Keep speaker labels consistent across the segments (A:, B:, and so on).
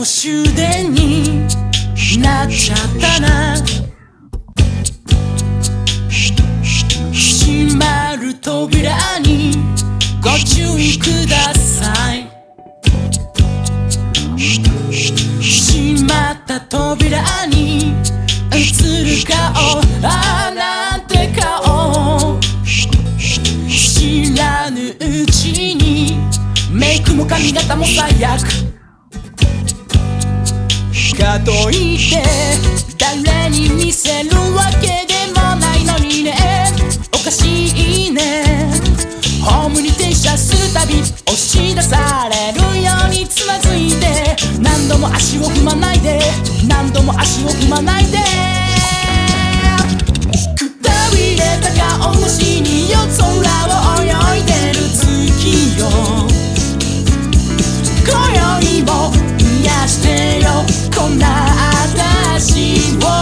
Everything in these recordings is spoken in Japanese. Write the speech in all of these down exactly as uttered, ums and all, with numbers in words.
A: 終電になっちゃったな。閉まる扉にご注意ください。閉まった扉に映る顔、ああなんて顔。知らぬうちにメイクも髪型も最悪。かといって誰に見せるわけでもないのにね。おかしいね。ホームに停車するたび押し出されるようにつまずいて、何度も足を踏まないで、何度も足を踏まないで。くたびれた顔越しに夜空を泳いでる月よ。今宵も癒してよこんな私を。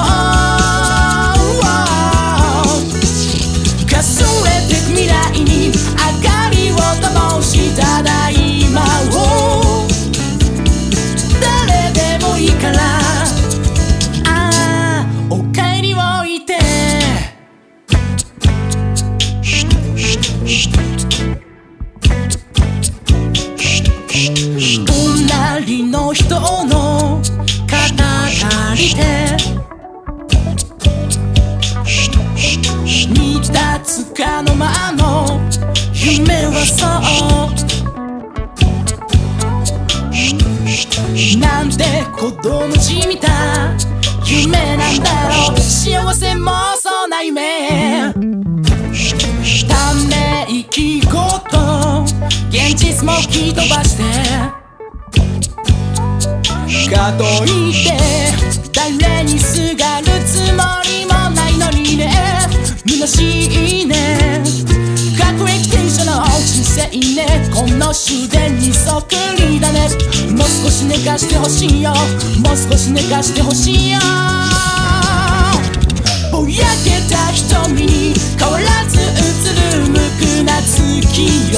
A: かすれてく未来に明かりを灯しただ今を。誰でもいいからああお帰りを言って。隣の人の肩借りて見たつかの間の夢はそうなんて子供じみた夢なんだろう。幸せもそんな夢。ため息ごと現実も吹き飛ばして、かといって誰にすがるつもりもないのにね。虚しいね。各駅停車の人生ね。この終電にそっくりだね。もう少し寝かしてほしいよ。もう少し寝かしてほしいよ。ぼやけた瞳に変わらず映る無垢な月よ。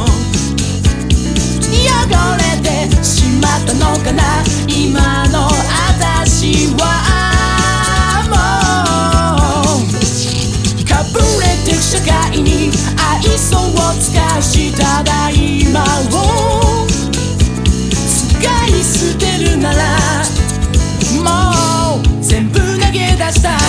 A: 汚れてしまったのかな今の私は。もうかぶれてく社会に愛想を尽かしただ今を使い捨てるならもう全部投げ出したい。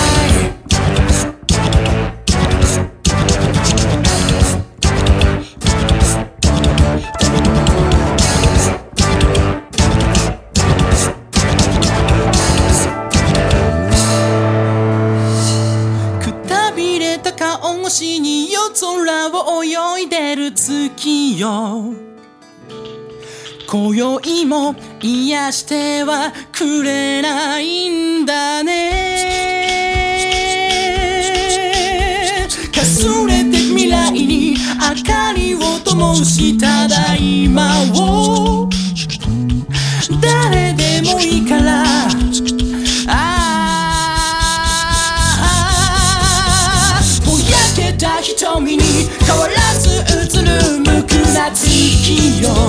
A: 顔越しに夜空を泳いでる月よ。今宵も癒してはくれないんだね。かすれてく未来に明かりを灯しただ今を。誰でもいいから瞳に変わらず映る無垢な月よ。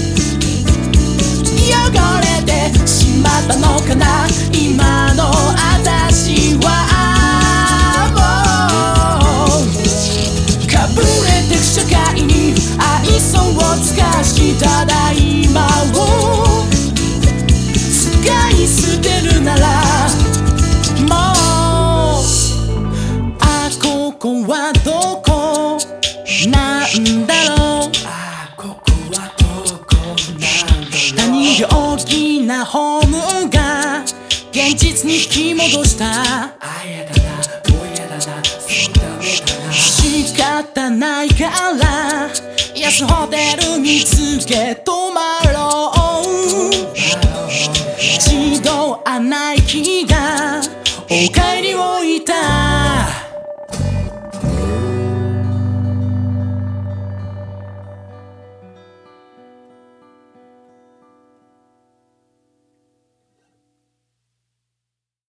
A: 汚れてしまったのかな今の私は。もうかぶれてく社会に愛想を尽かしただ今を使い捨てるならもう。あここはどこなんだろう。あここはどこなんだろう。何で大きなホームが現実に引き戻した。あやだなおやだなそうだめだな。仕方ないから安ホテル見つけ泊ま